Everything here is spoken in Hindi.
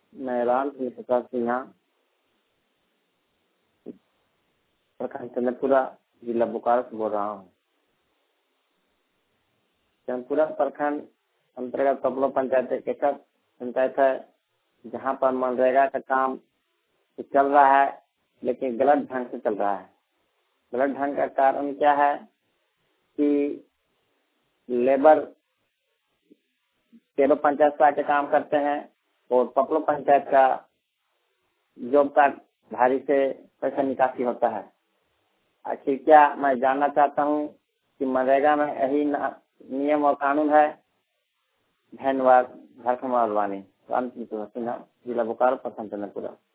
मैं रामचंद्र प्रसाद सिन्हा, प्रखंड चंदनपुरा, जिला बोकारो से बोल रहा हूँ। चंदनपुरा प्रखंड अंतर्गत पपलो पंचायत एक ऐसा पंचायत है जहाँ पर मनरेगा का काम चल रहा है, लेकिन गलत ढंग से चल रहा है। गलत ढंग का कारण क्या है कि लेबर तेरह पंचायत से आके काम करते हैं और पपलो पंचायत का जॉब कार्ड धारी से पैसा निकासी होता है। आखिर क्या मैं जानना चाहता हूँ कि मनरेगा में यही नियम और कानून है। धन्यवाद। झारखंड वालवानी, रामचंद्र सिन्हा, जिला बोकारो, प्रखंड चंदनपुरा।